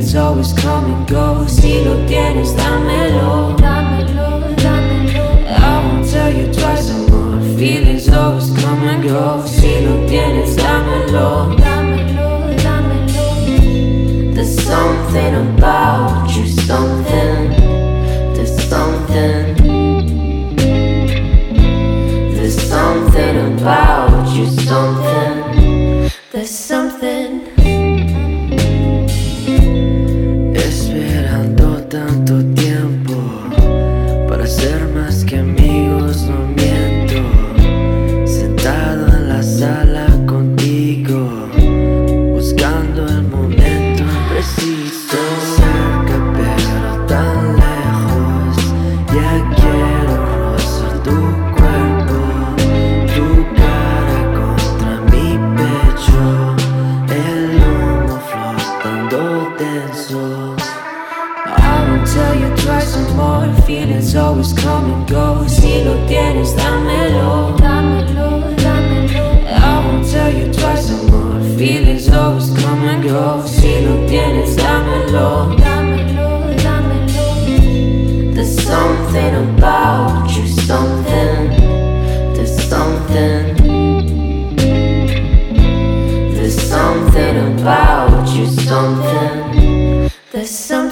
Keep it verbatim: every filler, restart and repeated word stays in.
feelings always come and go. Si lo tienes, dámelo, dámelo, dámelo. I won't tell you twice or more. Feelings always come and go. Si lo tienes, dámelo, dámelo, dámelo. There's something about you, something. There's something. There's something about you, something. There's something. Esperando tanto tiempo para ser más que amigos, no miento. Sentado en la sala contigo, buscando el momento preciso. Cerca pero tan lejos, ya quiero rozar tu cuerpo, tu cara contra mi pecho, el humo flotando denso. I won't tell you twice or more. Feelings always come and go. Si lo tienes, dámelo, dámelo, dámelo. I won't tell you twice or more. Feelings always come and go. Si lo tienes, dámelo, dámelo, dámelo. There's something about you, something. There's something. There's something about you, something. There's something.